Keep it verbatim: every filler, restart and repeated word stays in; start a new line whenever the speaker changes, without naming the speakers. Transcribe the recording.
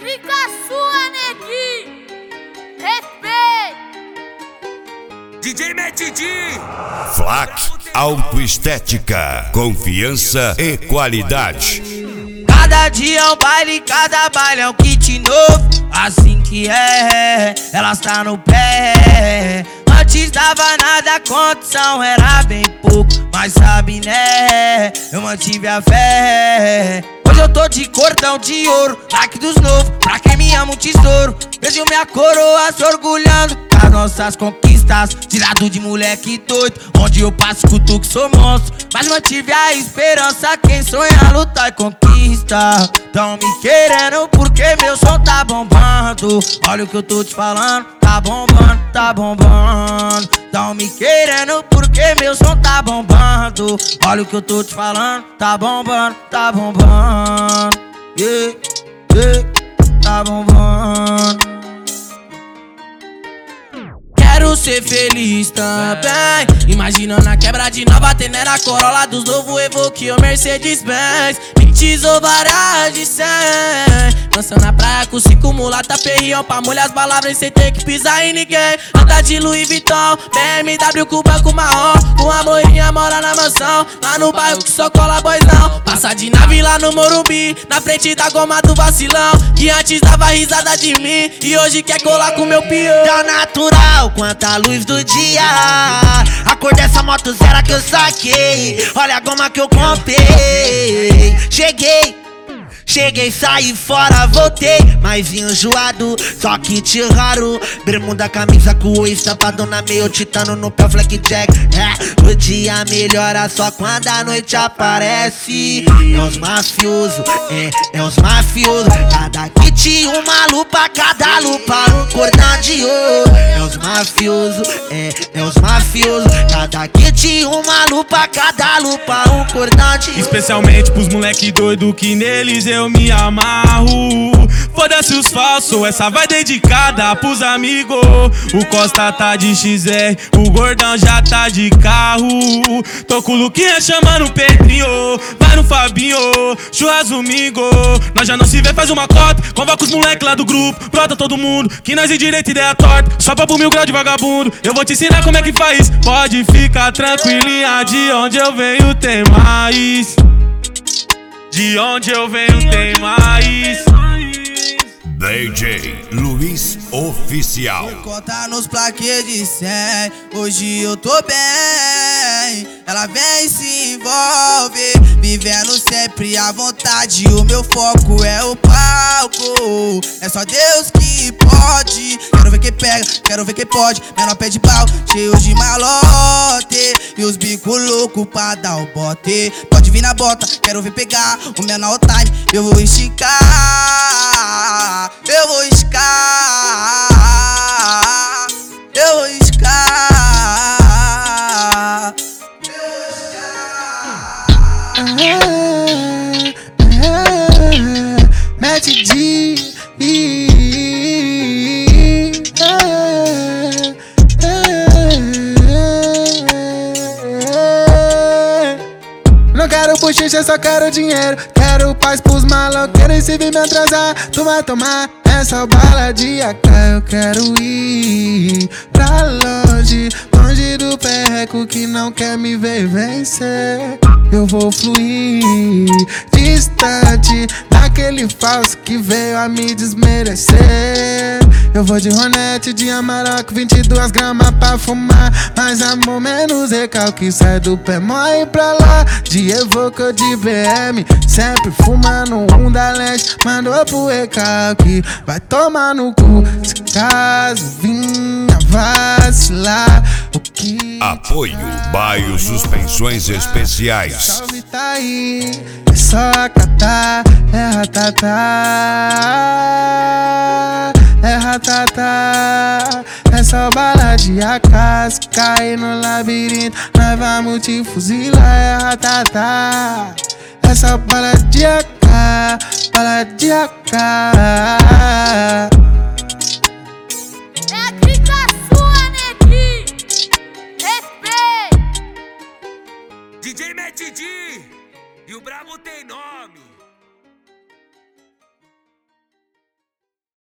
clica sua, neguinho. Respeito.
D J Metidi.
Flak Autoestética, confiança e qualidade.
Cada dia é um baile, cada baile é um kit novo. Assim que é, elas tá no pé. Antes dava nada, a condição era bem pouco, mas sabe né, eu mantive a fé. Hoje eu tô de cordão de ouro, like dos novos, pra quem me ama um tesouro. Vejo minha coroa se orgulhando das nossas conquistas, tirado de moleque doido, onde eu passo escuto que sou monstro. Mas mantive a esperança, quem sonha lutar e conquista. Tão me querendo porque meu som tá bombando. Olha o que eu tô te falando, tá bombando, tá bombando. Tão me querendo porque meu som tá bombando. Olha o que eu tô te falando, tá bombando, tá bombando. Yeah, yeah, tá bombando. Quero ser feliz também, imaginando a quebra de nova Tenera, Corolla dos novo Evoque ou Mercedes-Benz. Pintes ou varas de cem, dançando na praia com cinco mulata perrião, pra molhar as palavras sem ter que pisar em ninguém. Anda de Louis Vuitton, B M W com banco marrom, com a moinha mora na mansão, lá no bairro que só cola boizão. Passa de nave lá no Morumbi, na frente da goma do vacilão, que antes dava risada de mim e hoje quer colar com meu peão.
Tá natural quanta luz do dia, a cor dessa moto zero que eu saquei. Olha a goma que eu comprei. Cheguei, cheguei, saí fora, voltei, mais enjoado, só que te raro. Bermuda, camisa com o estampadona, meio titano no pé, Blackjack. É, o dia melhora só quando a noite aparece. É os mafiosos, é, é os mafiosos. Cada kit uma lupa, cada lupa um cordão de ouro. É os mafiosos, é, é os mafiosos. Cada kit uma lupa, cada lupa um cordão de ouro.
Especialmente pros moleque doido que neles eu me amarro. Foda-se os falsos, essa vai dedicada pros amigos. O Costa tá de X R, o Gordão já tá de carro. Tô com o Luquinha chamando o Pedrinho, vai no Fabinho, churras domingo. Nós já não se vê, faz uma cota, convoca os moleque lá do grupo, brota todo mundo, que nós em direita ideia torta, só pra pro mil grau de vagabundo. Eu vou te ensinar como é que faz, pode ficar tranquilinha, de onde eu venho tem mais. De onde eu venho tem mais.
D J Luiz Oficial.
Vou contar nos plaquês de cem, hoje eu tô bem. Ela vem e se envolve, vivendo sempre à vontade. O meu foco é o palco, é só Deus que pode. Quero ver quem pega, quero ver quem pode. Menor pé de pau, cheio de malote, e os bico louco pra dar o bote. Pode vir na bota, quero ver pegar o menor time. Eu vou esticar, eu vou esticar, eu vou esticar.
Mete de não quero bochicha, só quero dinheiro. Quero paz pros maloqueiros, e se vir me atrasar, tu vai tomar essa bala de A K. Eu quero ir pra longe, longe do perreco que não quer me ver vencer. Eu vou fluir distante daquele falso que veio a me desmerecer. Eu vou de Ronete, de Amarok, vinte e duas gramas pra fumar. Mais amor, menos recalque, sai do pé, morre pra lá. De Evoque ou de B M, sempre fumando um da leste. Mandou pro recalque, vai tomar no cu. Se caso vinha vacilar, o que...
Apoio Baio Suspensões Especiais.
Salve tá aí, é só acatar, é ratatá, é ratatá. É só bala de A K, se cair no labirinto, nós vamos te fuzilar, é ratatá. É só bala de A K, bala de A K.
É a clica sua, neguinho. Respeito.
D J Metidi. E o brabo tem nós.